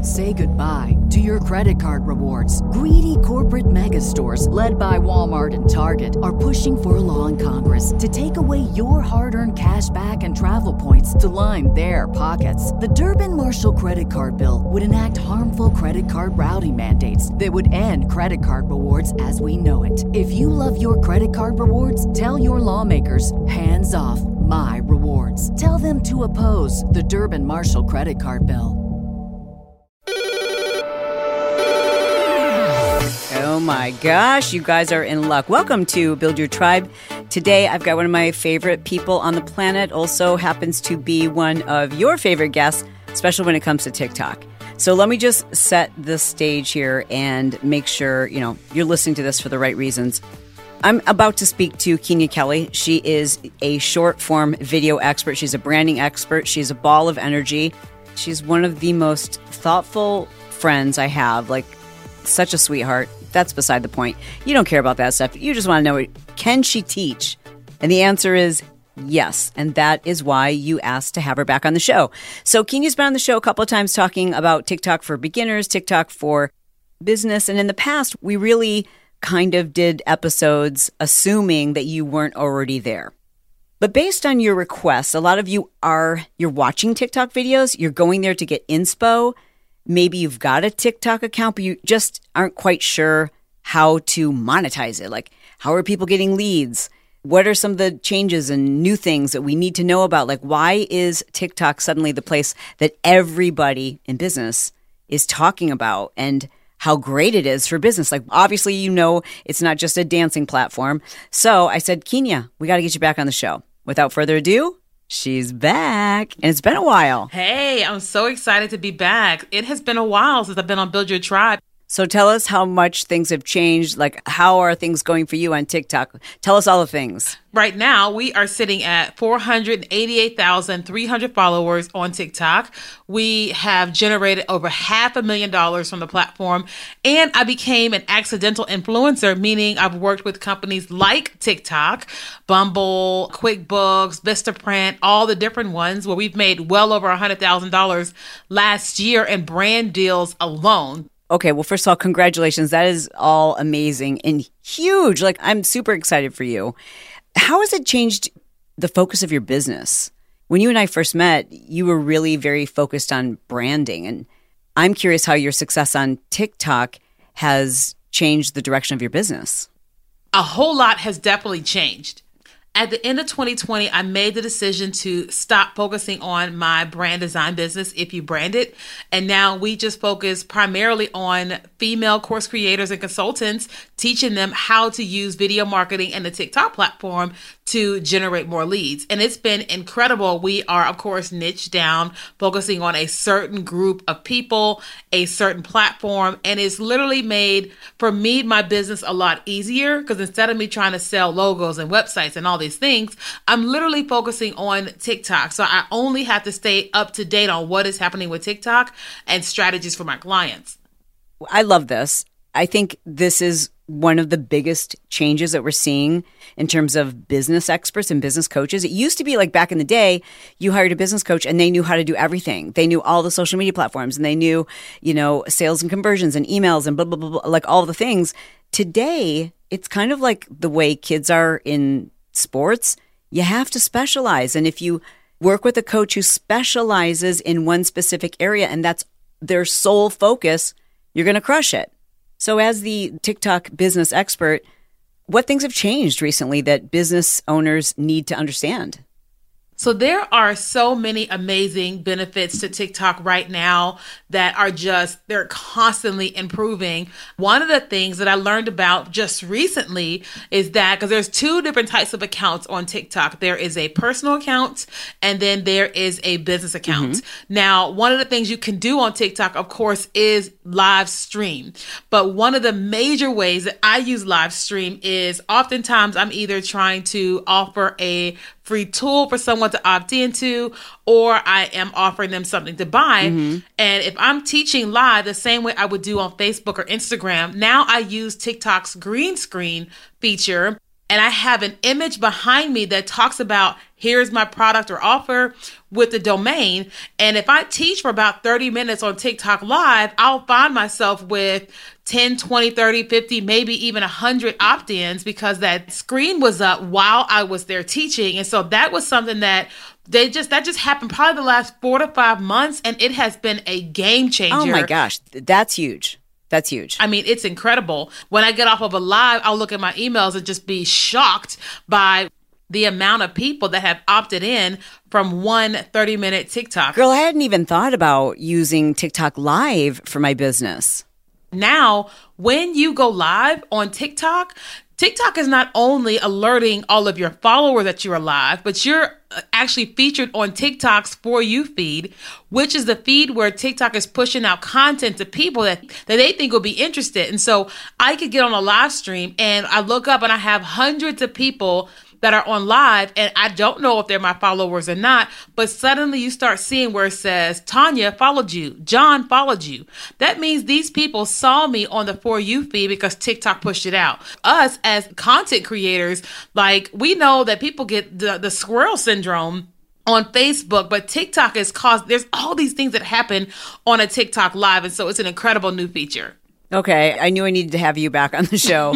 Say goodbye to your credit card rewards. Greedy corporate mega stores, led by Walmart and Target, are pushing for a law in Congress to take away your hard-earned cash back and travel points to line their pockets. The Durbin-Marshall credit card bill would enact harmful credit card routing mandates that would end credit card rewards as we know it. If you love your credit card rewards, tell your lawmakers, hands off my rewards. Tell them to oppose the Durbin-Marshall credit card bill. Oh my gosh, you guys are in luck. Welcome to Build Your Tribe. Today, I've got one of my favorite people on the planet, also happens to be one of your favorite guests, especially when it comes to TikTok. So let me just set the stage here and make sure, you're listening to this for the right reasons. I'm about to speak to Kenya Kelly. She is a short-form video expert. She's a branding expert. She's a ball of energy. She's one of the most thoughtful friends I have, such a sweetheart. That's beside the point. You don't care about that stuff. You just want to know, can she teach? And the answer is yes. And that is why you asked to have her back on the show. So Kenya's been on the show a couple of times talking about TikTok for beginners, TikTok for business. And in the past, we really kind of did episodes assuming that you weren't already there. But based on your requests, a lot of you you're watching TikTok videos, you're going there to get inspo. Maybe you've got a TikTok account, but you just aren't quite sure how to monetize it. How are people getting leads? What are some of the changes and new things that we need to know about? Why is TikTok suddenly the place that everybody in business is talking about and how great it is for business? Obviously, it's not just a dancing platform. So I said, Kenya, we got to get you back on the show. Without further ado, she's back, and it's been a while. Hey, I'm so excited to be back. It has been a while since I've been on Build Your Tribe. So tell us how much things have changed. How are things going for you on TikTok? Tell us all the things. Right now, we are sitting at 488,300 followers on TikTok. We have generated over $500,000 from the platform. And I became an accidental influencer, meaning I've worked with companies like TikTok, Bumble, QuickBooks, Vistaprint, all the different ones where we've made well over $100,000 last year in brand deals alone. Okay, well, first of all, congratulations. That is all amazing and huge. I'm super excited for you. How has it changed the focus of your business? When you and I first met, you were really very focused on branding. And I'm curious how your success on TikTok has changed the direction of your business. A whole lot has definitely changed. At the end of 2020, I made the decision to stop focusing on my brand design business, If You Brand It. And now we just focus primarily on female course creators and consultants, teaching them how to use video marketing and the TikTok platform to generate more leads. And it's been incredible. We are, of course, niched down, focusing on a certain group of people, a certain platform. And it's literally made, for me, my business a lot easier because instead of me trying to sell logos and websites and all these things, I'm literally focusing on TikTok. So I only have to stay up to date on what is happening with TikTok and strategies for my clients. I love this. I think this is one of the biggest changes that we're seeing in terms of business experts and business coaches. It used to be back in the day, you hired a business coach and they knew how to do everything. They knew all the social media platforms and they knew, sales and conversions and emails and blah, blah, blah, blah, all the things. Today, it's kind of like the way kids are in sports. You have to specialize. And if you work with a coach who specializes in one specific area and that's their sole focus, you're going to crush it. So as the TikTok business expert, what things have changed recently that business owners need to understand? So there are so many amazing benefits to TikTok right now that are they're constantly improving. One of the things that I learned about just recently is that, because there's two different types of accounts on TikTok. There is a personal account and then there is a business account. Mm-hmm. Now, one of the things you can do on TikTok, of course, is live stream. But one of the major ways that I use live stream is oftentimes I'm either trying to offer a free tool for someone to opt into, or I am offering them something to buy. Mm-hmm. And if I'm teaching live the same way I would do on Facebook or Instagram, now I use TikTok's green screen feature. and I have an image behind me that talks about here's my product or offer with the domain. And if I teach for about 30 minutes on TikTok Live, I'll find myself with 10, 20, 30, 50, maybe even 100 opt-ins because that screen was up while I was there teaching. And so that was something that just happened probably the last 4 to 5 months, and it has been a game changer. Oh my gosh, that's huge. That's huge. I mean, it's incredible. When I get off of a live, I'll look at my emails and just be shocked by the amount of people that have opted in from one 30-minute TikTok. Girl, I hadn't even thought about using TikTok Live for my business. Now, when you go live on TikTok, TikTok is not only alerting all of your followers that you're live, but you're actually featured on TikTok's For You feed, which is the feed where TikTok is pushing out content to people that they think will be interested. And so I could get on a live stream and I look up and I have hundreds of people that are on live, and I don't know if they're my followers or not, but suddenly you start seeing where it says, Tanya followed you, John followed you. That means these people saw me on the For You feed because TikTok pushed it out. Us as content creators, like, we know that people get the squirrel syndrome on Facebook, but TikTok has caused, there's all these things that happen on a TikTok Live, and so it's an incredible new feature. Okay, I knew I needed to have you back on the show.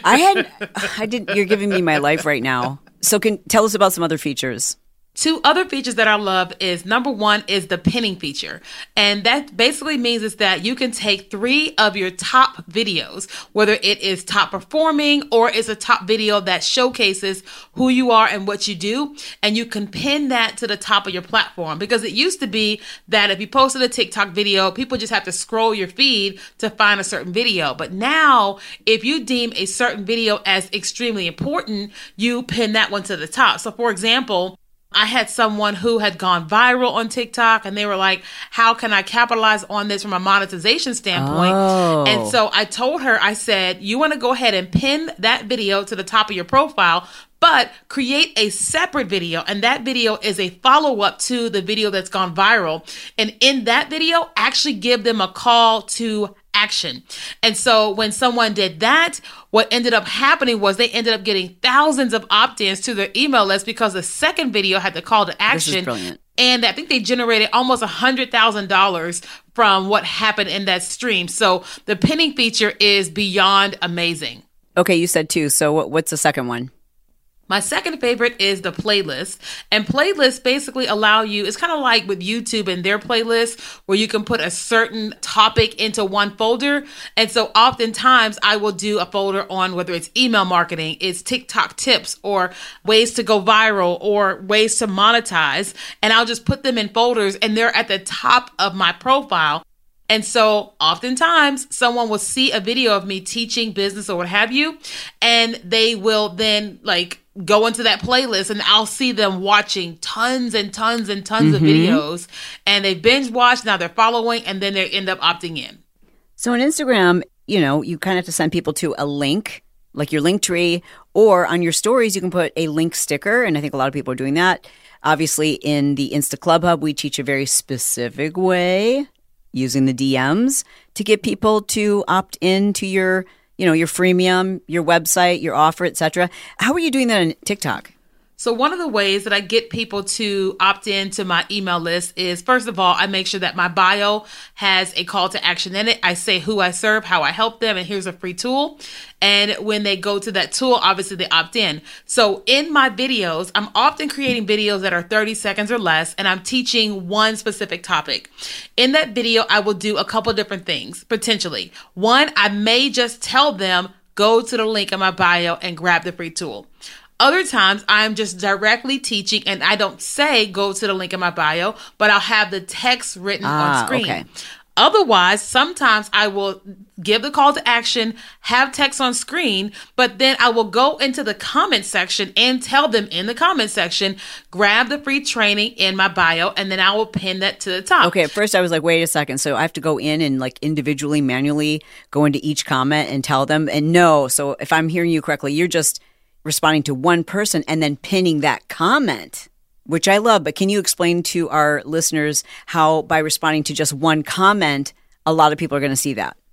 You're giving me my life right now. So tell us about some other features. 2 other features that I love is, number 1 is the pinning feature. And that basically means is that you can take 3 of your top videos, whether it is top performing or it's a top video that showcases who you are and what you do, and you can pin that to the top of your platform. Because it used to be that if you posted a TikTok video, people just have to scroll your feed to find a certain video. But now, if you deem a certain video as extremely important, you pin that one to the top. So for example, I had someone who had gone viral on TikTok and they were like, how can I capitalize on this from a monetization standpoint? Oh. And so I told her, I said, you want to go ahead and pin that video to the top of your profile, but create a separate video. And that video is a follow-up to the video that's gone viral. And in that video, actually give them a call to action. And so when someone did that, what ended up happening was they ended up getting thousands of opt-ins to their email list because the second video had the call to action. This is brilliant. And I think they generated almost $100,000 from what happened in that stream. So the pinning feature is beyond amazing. Okay, you said 2. So what's the second one? My second favorite is the playlist. And playlists basically allow you, it's kind of like with YouTube and their playlists where you can put a certain topic into one folder. And so oftentimes I will do a folder on whether it's email marketing, it's TikTok tips, or ways to go viral, or ways to monetize. And I'll just put them in folders and they're at the top of my profile. And so oftentimes someone will see a video of me teaching business or what have you, and they will then go into that playlist and I'll see them watching tons and tons and tons of videos, and they binge watch. Now they're following, and then they end up opting in. So on Instagram, you kind of have to send people to a link, like your link tree, or on your stories, you can put a link sticker. And I think a lot of people are doing that. Obviously in the Insta Club Hub, we teach a very specific way using the DMs to get people to opt into your freemium, your website, your offer, etc. How are you doing that on TikTok? So one of the ways that I get people to opt into my email list is, first of all, I make sure that my bio has a call to action in it. I say who I serve, how I help them, and here's a free tool. And when they go to that tool, obviously they opt in. So in my videos, I'm often creating videos that are 30 seconds or less, and I'm teaching one specific topic. In that video, I will do a couple different things, potentially. One, I may just tell them, go to the link in my bio and grab the free tool. Other times, I'm just directly teaching, and I don't say, go to the link in my bio, but I'll have the text written on screen. Okay. Otherwise, sometimes I will give the call to action, have text on screen, but then I will go into the comment section and tell them in the comment section, grab the free training in my bio, and then I will pin that to the top. Okay, at first I was like, wait a second. So I have to go in and individually, manually go into each comment and tell them. And no, so if I'm hearing you correctly, you're just responding to one person and then pinning that comment, which I love. But can you explain to our listeners how by responding to just one comment, a lot of people are going to see that?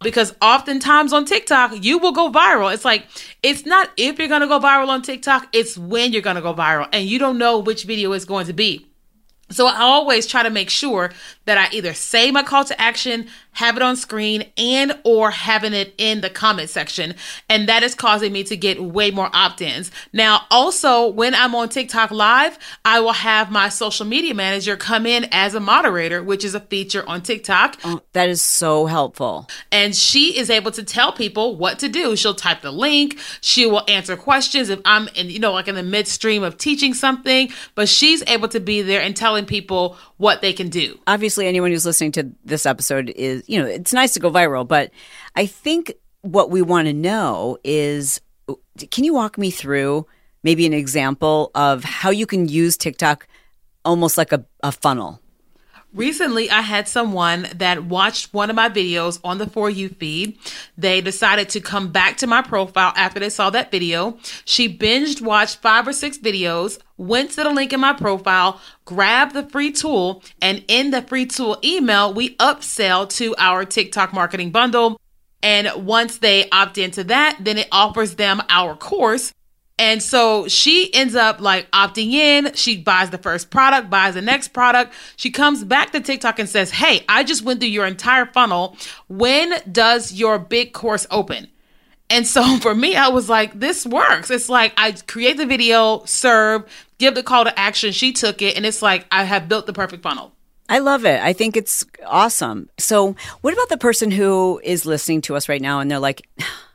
Because oftentimes on TikTok, you will go viral. It's like, it's not if you're going to go viral on TikTok, it's when you're going to go viral. And you don't know which video it's going to be. So I always try to make sure that I either say my call to action, have it on screen, and or having it in the comment section. And that is causing me to get way more opt-ins. Now, also, when I'm on TikTok Live, I will have my social media manager come in as a moderator, which is a feature on TikTok. Oh, that is so helpful. And she is able to tell people what to do. She'll type the link. She will answer questions if I'm in, like in the midstream of teaching something, but she's able to be there and telling people what they can do. Obviously, anyone who's listening to this episode is, it's nice to go viral, but I think what we want to know is, can you walk me through maybe an example of how you can use TikTok almost like a funnel? Recently, I had someone that watched one of my videos on the For You feed. They decided to come back to my profile after they saw that video. She binged watched 5 or 6 videos, went to the link in my profile, grabbed the free tool, and in the free tool email, we upsell to our TikTok marketing bundle. And once they opt into that, then it offers them our course. And so she ends up like opting in. She buys the first product, buys the next product. She comes back to TikTok and says, "Hey, I just went through your entire funnel. When does your big course open?" And so for me, I was like, this works. It's like I create the video, serve, give the call to action. She took it. And it's like I have built the perfect funnel. I love it. I think it's awesome. So what about the person who is listening to us right now and they're like,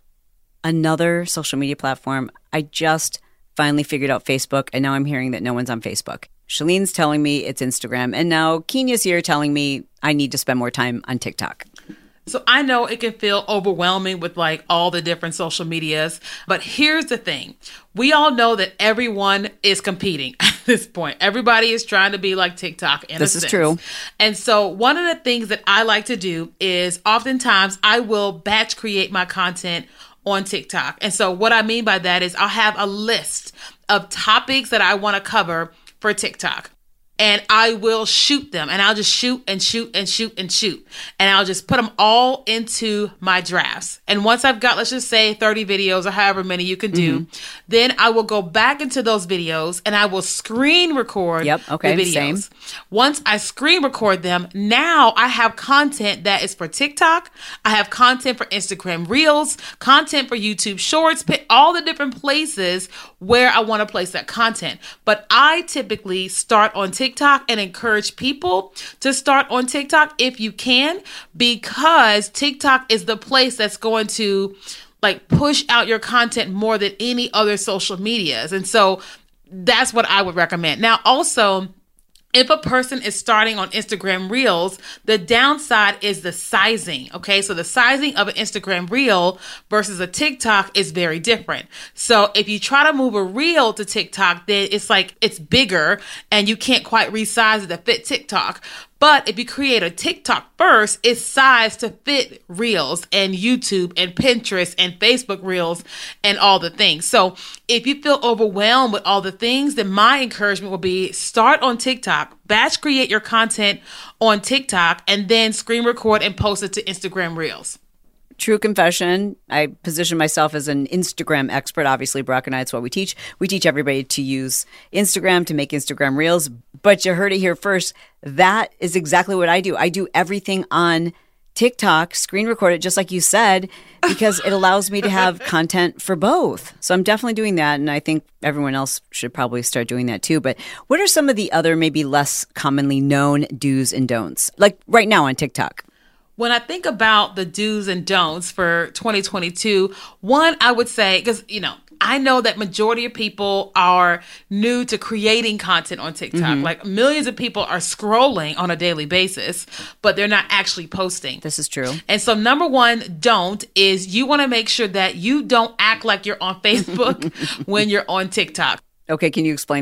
another social media platform? I just finally figured out Facebook, and now I'm hearing that no one's on Facebook. Shalene's telling me it's Instagram, and now Kenya's here telling me I need to spend more time on TikTok. So I know it can feel overwhelming with like all the different social medias, but here's the thing. We all know that everyone is competing at this point. Everybody is trying to be like TikTok in a sense. This is true. And so one of the things that I like to do is oftentimes I will batch create my content on TikTok. And so what I mean by that is I'll have a list of topics that I want to cover for TikTok. And I will shoot them, and I'll just shoot and shoot and shoot and shoot. And I'll just put them all into my drafts. And once I've got, let's just say 30 videos or however many you can do, then I will go back into those videos and I will screen record the videos. Same. Once I screen record them, now I have content that is for TikTok. I have content for Instagram Reels, content for YouTube Shorts, all the different places where I want to place that content. But I typically start on TikTok and encourage people to start on TikTok if you can, because TikTok is the place that's going to like push out your content more than any other social medias. And so that's what I would recommend. Now, also, if a person is starting on Instagram Reels, the downside is the sizing, okay? So the sizing of an Instagram Reel versus a TikTok is very different. So if you try to move a Reel to TikTok, then it's like it's bigger and you can't quite resize it to fit TikTok. But if you create a TikTok first, it's sized to fit Reels and YouTube and Pinterest and Facebook Reels and all the things. So if you feel overwhelmed with all the things, then my encouragement will be start on TikTok, batch create your content on TikTok, and then screen record and post it to Instagram Reels. True confession, I position myself as an Instagram expert. Obviously, Brock and I, it's what we teach. We teach everybody to use Instagram to make Instagram Reels. But you heard it here first. That is exactly what I do. I do everything on TikTok, screen record it, just like you said, because it allows me to have content for both. So I'm definitely doing that. And I think everyone else should probably start doing that too. But what are some of the other maybe less commonly known do's and don'ts, like right now on TikTok? When I think about the do's and don'ts for 2022, one, I would say, because, I know that majority of people are new to creating content on TikTok. Like millions of people are scrolling on a daily basis, but they're not actually posting. This is true. And so number one don't is you want to make sure that you don't act like you're on Facebook when you're on TikTok. Okay, can you explain that?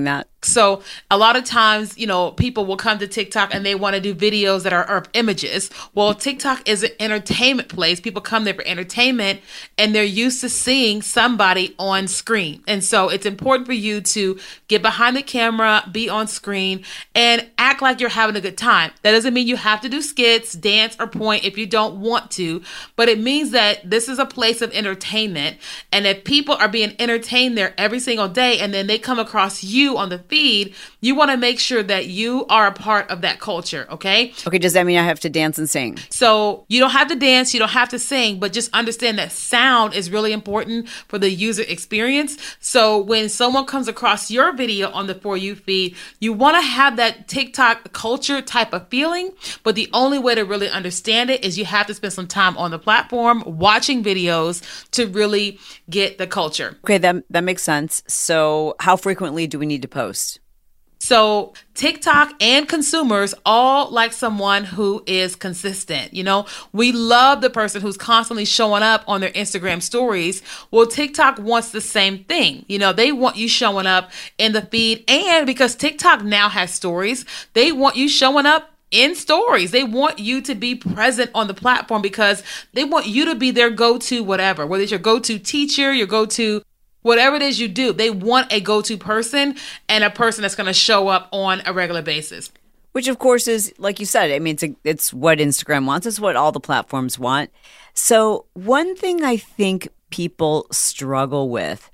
So a lot of times, people will come to TikTok and they want to do videos that are images. Well, TikTok is an entertainment place. People come there for entertainment and they're used to seeing somebody on screen. And so it's important for you to get behind the camera, be on screen, and act like you're having a good time. That doesn't mean you have to do skits, dance, or point if you don't want to, but it means that this is a place of entertainment. And if people are being entertained there every single day and then they come across you on the feed, you want to make sure that you are a part of that culture, okay? Okay, does that mean I have to dance and sing? So you don't have to dance, you don't have to sing, but just understand that sound is really important for the user experience. So when someone comes across your video on the For You feed, you want to have that TikTok culture type of feeling, but the only way to really understand it is you have to spend some time on the platform watching videos to really get the culture. Okay, that makes sense. So how frequently do we need to post? So TikTok and consumers all like someone who is consistent. We love the person who's constantly showing up on their Instagram stories. Well, TikTok wants the same thing. They want you showing up in the feed. And because TikTok now has stories, they want you showing up in stories. They want you to be present on the platform because they want you to be their go-to whatever, whether it's your go-to teacher, your go-to whatever it is you do. They want a go-to person and a person that's going to show up on a regular basis. Which, of course, is, like you said, I mean, it's what Instagram wants. It's what all the platforms want. So one thing I think people struggle with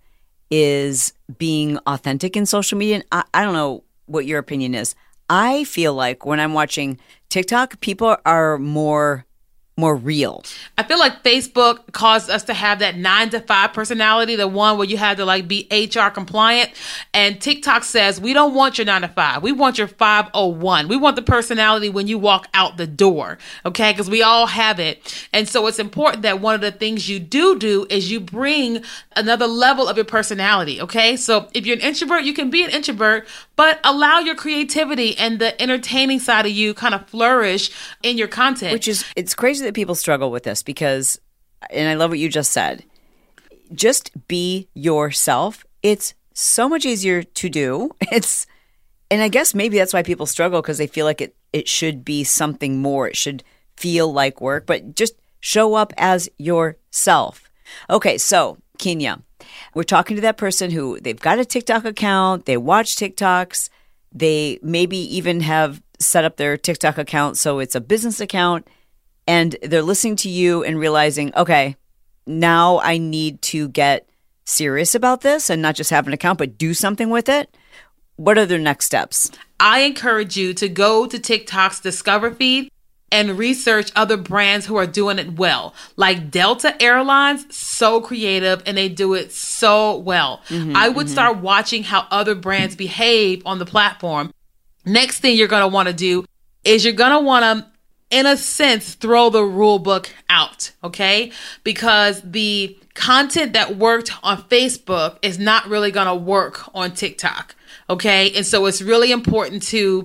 is being authentic in social media. And I don't know what your opinion is. I feel like when I'm watching TikTok, people are more real. I feel like Facebook caused us to have that 9-to-5 personality, the one where you had to be HR compliant. And TikTok says, we don't want your 9-to-5. We want your 501. We want the personality when you walk out the door. Okay. Because we all have it. And so it's important that one of the things you do is you bring another level of your personality. Okay. So if you're an introvert, you can be an introvert, but allow your creativity and the entertaining side of you kind of flourish in your content. It's crazy that people struggle with this because, and I love what you just said, just be yourself. It's so much easier to do. And I guess maybe that's why people struggle, because they feel like it should be something more. It should feel like work, but just show up as yourself. Okay, so Kenya, we're talking to that person who they've got a TikTok account, they watch TikToks, they maybe even have set up their TikTok account so it's a business account, and they're listening to you and realizing, okay, now I need to get serious about this and not just have an account, but do something with it. What are their next steps? I encourage you to go to TikTok's Discover feed and research other brands who are doing it well. Like Delta Airlines, so creative, and they do it so well. I would start watching how other brands behave on the platform. Next thing you're going to want to do is you're going to want to, in a sense, throw the rule book out, okay? Because the content that worked on Facebook is not really going to work on TikTok, okay? And so it's really important to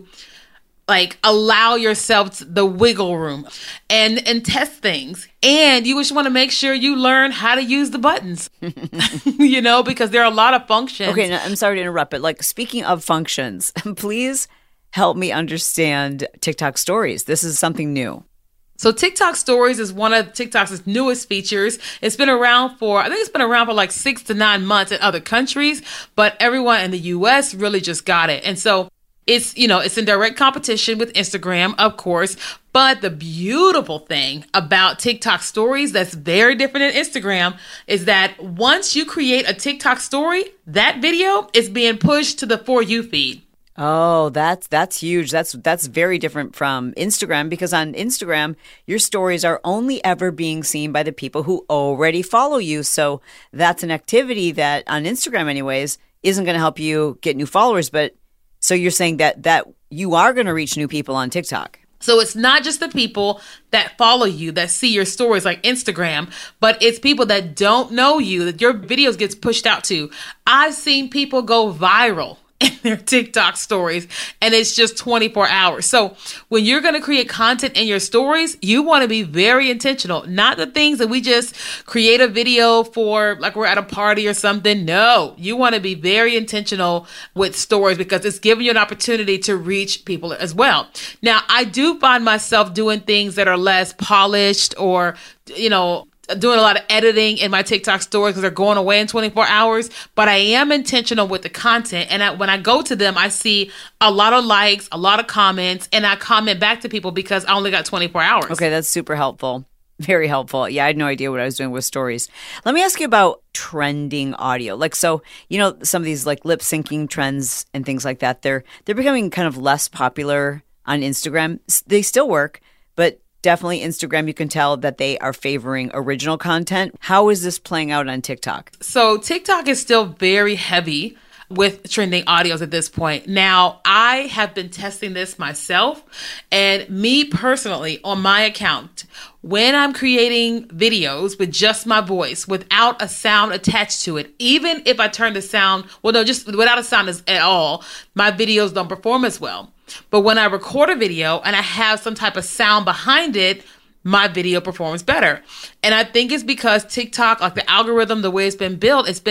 allow yourself the wiggle room and test things. And you just want to make sure you learn how to use the buttons, because there are a lot of functions. Okay, now, I'm sorry to interrupt, but speaking of functions, please help me understand TikTok Stories. This is something new. So TikTok Stories is one of TikTok's newest features. It's been around for 6 to 9 months in other countries, but everyone in the US really just got it. And so it's in direct competition with Instagram, of course. But the beautiful thing about TikTok Stories that's very different than Instagram is that once you create a TikTok story, that video is being pushed to the For You feed. Oh, that's huge. That's very different from Instagram, because on Instagram, your stories are only ever being seen by the people who already follow you. So that's an activity that on Instagram anyways isn't going to help you get new followers. But so you're saying that you are going to reach new people on TikTok. So it's not just the people that follow you, that see your stories like Instagram, but it's people that don't know you, that your videos gets pushed out to. I've seen people go viral in their TikTok stories, and it's just 24 hours. So when you're going to create content in your stories, you want to be very intentional, not the things that we just create a video for, like we're at a party or something. No, you want to be very intentional with stories because it's giving you an opportunity to reach people as well. Now, I do find myself doing things that are less polished or, doing a lot of editing in my TikTok stories because they're going away in 24 hours, but I am intentional with the content. And when I go to them, I see a lot of likes, a lot of comments, and I comment back to people because I only got 24 hours. Okay, that's super helpful. Very helpful. Yeah, I had no idea what I was doing with stories. Let me ask you about trending audio. Some of these like lip syncing trends and things like that, they're becoming kind of less popular on Instagram. They still work, but definitely Instagram, you can tell that they are favoring original content. How is this playing out on TikTok? So TikTok is still very heavy with trending audios at this point. Now, I have been testing this myself, and me personally on my account, when I'm creating videos with just my voice, without a sound attached to it, even if I turn the sound, just without a sound at all, my videos don't perform as well. But when I record a video and I have some type of sound behind it, my video performs better. And I think it's because TikTok, like the algorithm, the way it's been built, it's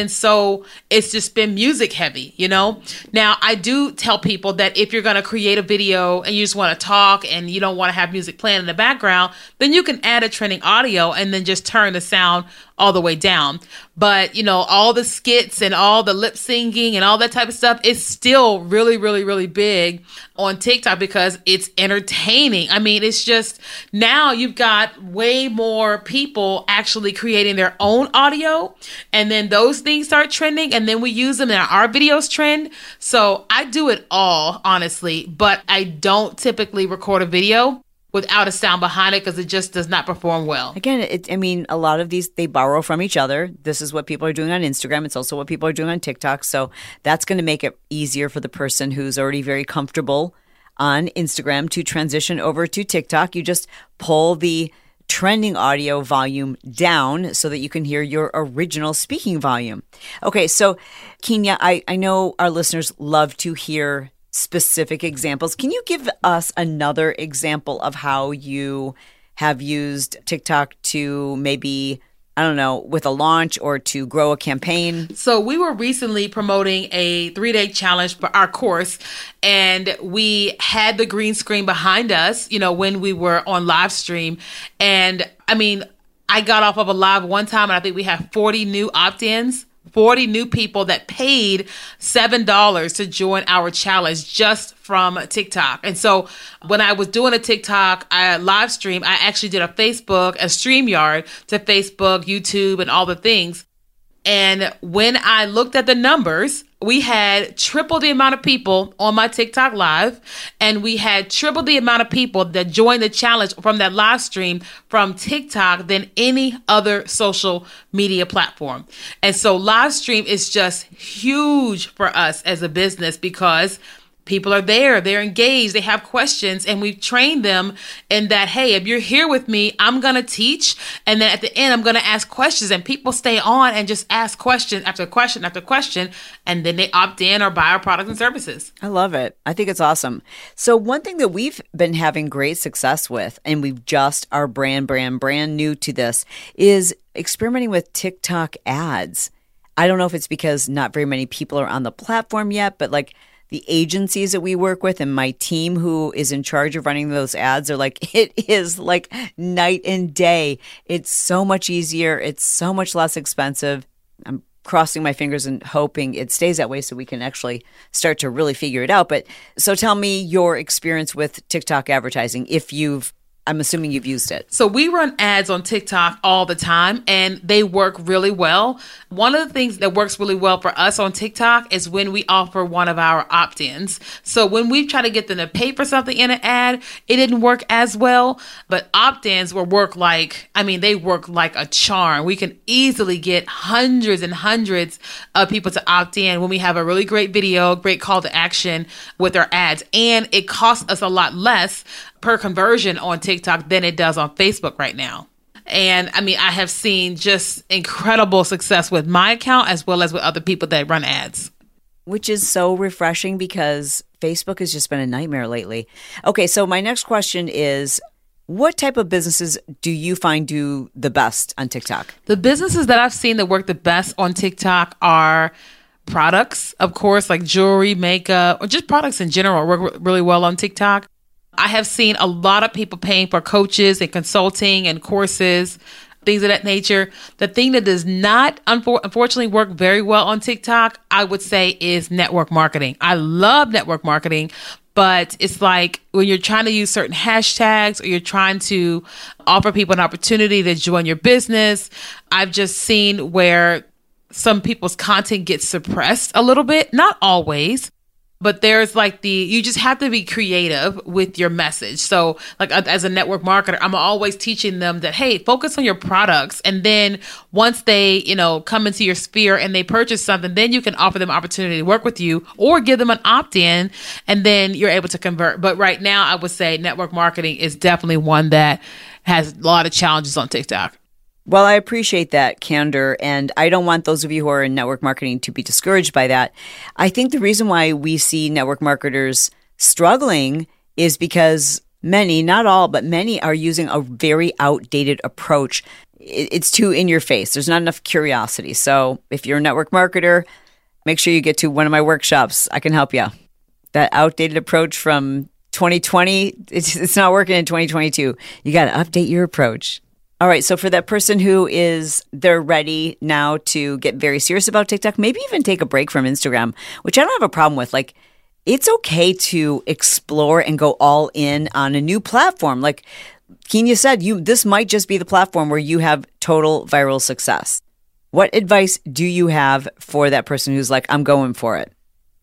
just been music heavy, Now, I do tell people that if you're going to create a video and you just want to talk and you don't want to have music playing in the background, then you can add a trending audio and then just turn the sound all the way down. But, all the skits and all the lip syncing and all that type of stuff is still really, really, really big on TikTok because it's entertaining. I mean, it's just now you've got way more people actually creating their own audio, and then those things start trending, and then we use them in our videos trend. So I do it all, honestly, but I don't typically record a video without a sound behind it because it just does not perform well. Again, a lot of these, they borrow from each other. This is what people are doing on Instagram. It's also what people are doing on TikTok. So that's going to make it easier for the person who's already very comfortable on Instagram to transition over to TikTok. You just pull the trending audio volume down so that you can hear your original speaking volume. Okay, so Kenya, I know our listeners love to hear specific examples. Can you give us another example of how you have used TikTok to maybe, with a launch or to grow a campaign? So we were recently promoting a 3-day challenge for our course, and we had the green screen behind us, when we were on live stream. And I got off of a live one time, and I think we had 40 new opt-ins. 40 new people that paid $7 to join our challenge just from TikTok. And so when I was doing a TikTok live stream, I actually did a StreamYard to Facebook, YouTube, and all the things. And when I looked at the numbers, we had triple the amount of people on my TikTok live, and we had triple the amount of people that joined the challenge from that live stream from TikTok than any other social media platform. And so live stream is just huge for us as a business because people are there, they're engaged, they have questions, and we've trained them in that, hey, if you're here with me, I'm going to teach, and then at the end, I'm going to ask questions, and people stay on and just ask question after question after question, and then they opt in or buy our products and services. I love it. I think it's awesome. So one thing that we've been having great success with, and we've just are brand new to this, is experimenting with TikTok ads. I don't know if it's because not very many people are on the platform yet, but the agencies that we work with and my team who is in charge of running those ads are it is like night and day. It's so much easier. It's so much less expensive. I'm crossing my fingers and hoping it stays that way so we can actually start to really figure it out. But so tell me your experience with TikTok advertising I'm assuming you've used it. So we run ads on TikTok all the time, and they work really well. One of the things that works really well for us on TikTok is when we offer one of our opt-ins. So when we try to get them to pay for something in an ad, it didn't work as well. But opt-ins will work they work like a charm. We can easily get hundreds and hundreds of people to opt in when we have a really great video, great call to action with our ads. And it costs us a lot less per conversion on TikTok than it does on Facebook right now. And I have seen just incredible success with my account as well as with other people that run ads. which is so refreshing because Facebook has just been a nightmare lately. Okay, so my next question is, what type of businesses do you find do the best on TikTok? The businesses that I've seen that work the best on TikTok are products, of course, like jewelry, makeup, or just products in general work really well on TikTok. I have seen a lot of people paying for coaches and consulting and courses, things of that nature. The thing that does not, unfortunately, work very well on TikTok, I would say, is network marketing. I love network marketing, but it's like when you're trying to use certain hashtags or you're trying to offer people an opportunity to join your business, I've just seen where some people's content gets suppressed a little bit, not always. But there's like you just have to be creative with your message. So like as a network marketer, I'm always teaching them that, hey, focus on your products. And then once they, come into your sphere and they purchase something, then you can offer them opportunity to work with you or give them an opt-in, and then you're able to convert. But right now, I would say network marketing is definitely one that has a lot of challenges on TikTok. Well, I appreciate that candor, and I don't want those of you who are in network marketing to be discouraged by that. I think the reason why we see network marketers struggling is because many, not all, but many are using a very outdated approach. It's too in your face. There's not enough curiosity. So if you're a network marketer, make sure you get to one of my workshops. I can help you. That outdated approach from 2020, it's not working in 2022. You got to update your approach. All right. So for that person who they're ready now to get very serious about TikTok, maybe even take a break from Instagram, which I don't have a problem with. Like, it's okay to explore and go all in on a new platform. Like Kenya said, this might just be the platform where you have total viral success. What advice do you have for that person who's like, I'm going for it?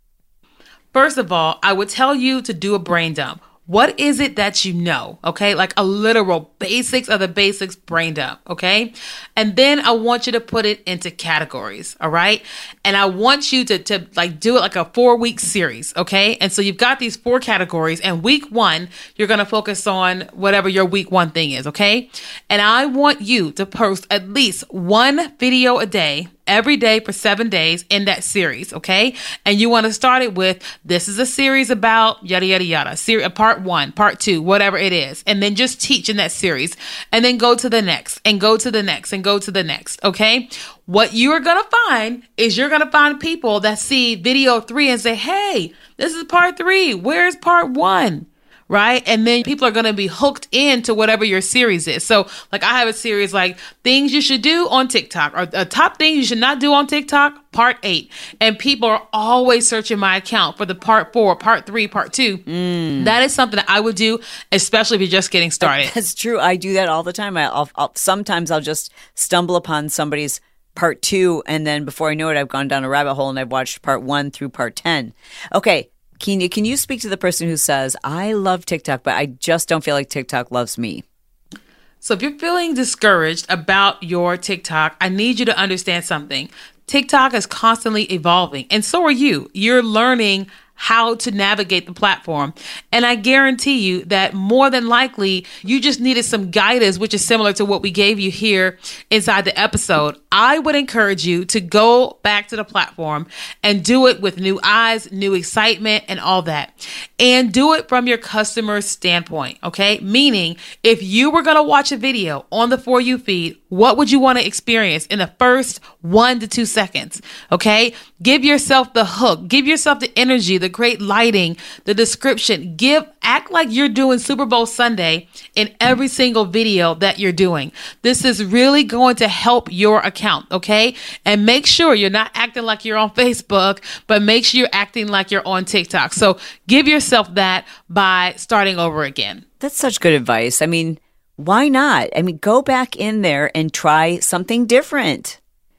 First of all, I would tell you to do a brain dump. What is it that you know? Okay. Like a literal basics of the basics brain dump. Okay. And then I want you to put it into categories. All right. And I want you to like do it like a 4-week series. Okay. And so you've got these 4 categories, and week 1, you're going to focus on whatever your week 1 thing is. Okay. And I want you to post at least 1 video a day, every day for 7 days in that series, okay? And you want to start it with, this is a series about yada, yada, yada, part 1, part 2, whatever it is. And then just teach in that series. And then go to the next, and go to the next, and go to the next, okay? What you are going to find is you're going to find people that see video 3 and say, hey, this is part 3. Where's part 1? Right? And then people are going to be hooked into whatever your series is. So like I have a series like things you should do on TikTok, or top things you should not do on TikTok, part 8. And people are always searching my account for the part 4, part 3, part 2. That is something that I would do, especially if you're just getting started. That's true. I do that all the time. Sometimes I'll just stumble upon somebody's part 2, and then before I know it, I've gone down a rabbit hole and I've watched part 1 through part 10. Okay. Kenya, can you speak to the person who says, I love TikTok, but I just don't feel like TikTok loves me? So if you're feeling discouraged about your TikTok, I need you to understand something. TikTok is constantly evolving, and so are you. You're learning how to navigate the platform. And I guarantee you that more than likely, you just needed some guidance, which is similar to what we gave you here inside the episode. I would encourage you to go back to the platform and do it with new eyes, new excitement, and all that. And do it from your customer's standpoint, okay? Meaning, if you were going to watch a video on the For You feed, what would you want to experience in the first 1 to 2 seconds, okay? Give yourself the hook. Give yourself the energy, the great lighting, the description. Act like you're doing Super Bowl Sunday in every single video that you're doing. This is really going to help your account, okay? And make sure you're not acting like you're on Facebook, but make sure you're acting like you're on TikTok. So give yourself that by starting over again. That's such good advice. I mean, why not? I mean, go back in there and try something different.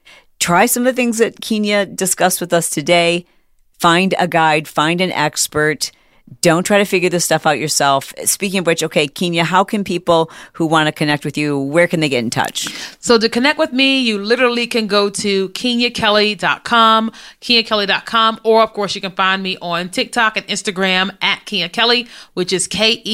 Try some of the things that Kenya discussed with us today. Find a guide, find an expert. Don't try to figure this stuff out yourself. Speaking of which, okay, Kenya, how can people who want to connect with you, where can they get in touch? So to connect with me, you literally can go to KenyaKelly.com, KenyaKelly.com, or of course you can find me on TikTok and Instagram at Kenya Kelly, which is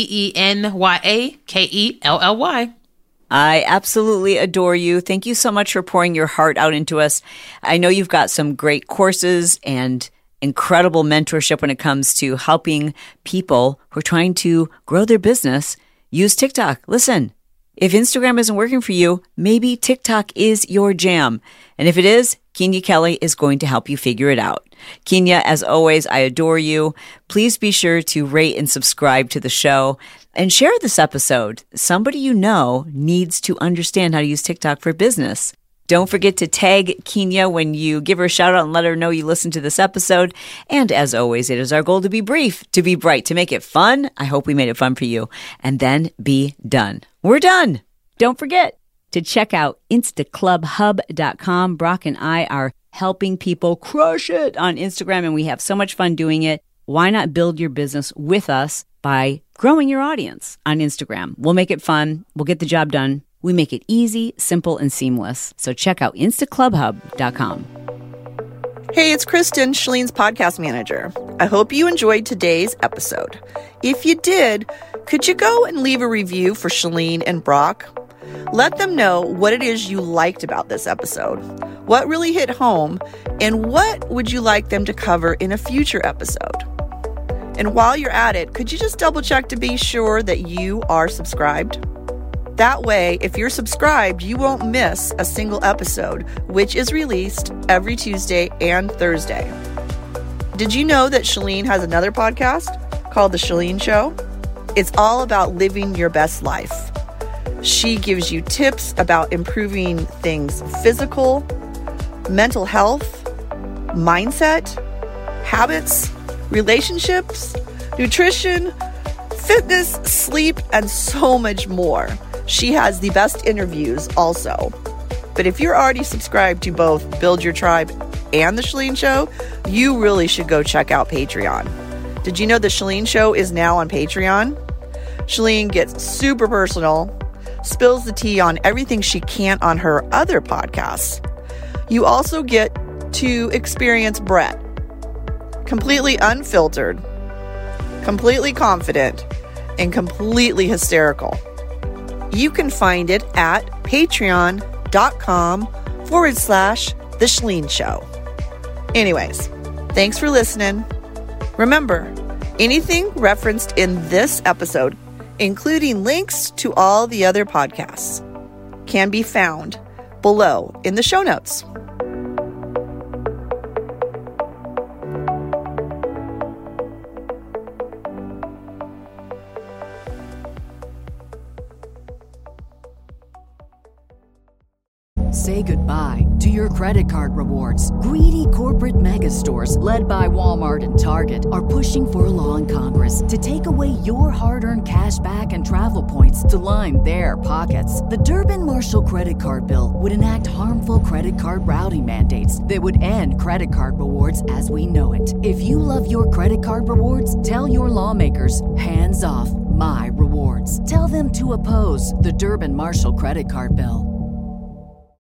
KenyaKelly. I absolutely adore you. Thank you so much for pouring your heart out into us. I know you've got some great courses and incredible mentorship when it comes to helping people who are trying to grow their business use TikTok. Listen, if Instagram isn't working for you, maybe TikTok is your jam. And if it is, Kenya Kelly is going to help you figure it out. Kenya, as always, I adore you. Please be sure to rate and subscribe to the show and share this episode. Somebody you know needs to understand how to use TikTok for business. Don't forget to tag Kenya when you give her a shout out and let her know you listened to this episode. And as always, it is our goal to be brief, to be bright, to make it fun. I hope we made it fun for you. And then be done. We're done. Don't forget to check out instaclubhub.com. Brock and I are helping people crush it on Instagram, and we have so much fun doing it. Why not build your business with us by growing your audience on Instagram? We'll make it fun. We'll get the job done. We make it easy, simple, and seamless. So check out instaclubhub.com. Hey, it's Kristen, Shalene's podcast manager. I hope you enjoyed today's episode. If you did, could you go and leave a review for Shalene and Brock? Let them know what it is you liked about this episode, what really hit home, and what would you like them to cover in a future episode. And while you're at it, could you just double check to be sure that you are subscribed? That way, if you're subscribed, you won't miss a single episode, which is released every Tuesday and Thursday. Did you know that Shalene has another podcast called The Shalene Show? It's all about living your best life. She gives you tips about improving things physical, mental health, mindset, habits, relationships, nutrition, fitness, sleep, and so much more. She has the best interviews also. But if you're already subscribed to both Build Your Tribe and The Shalene Show, you really should go check out Patreon. Did you know The Shalene Show is now on Patreon? Shalene gets super personal, spills the tea on everything she can't on her other podcasts. You also get to experience Brett, completely unfiltered, completely confident, and completely hysterical. You can find it at patreon.com/The Shalene Show. Anyways, thanks for listening. Remember, anything referenced in this episode, including links to all the other podcasts, can be found below in the show notes. Say goodbye to your credit card rewards. Greedy corporate mega stores, led by Walmart and Target, are pushing for a law in Congress to take away your hard-earned cash back and travel points to line their pockets. The Durbin-Marshall credit card bill would enact harmful credit card routing mandates that would end credit card rewards as we know it. If you love your credit card rewards, tell your lawmakers, hands off my rewards. Tell them to oppose the Durbin-Marshall credit card bill.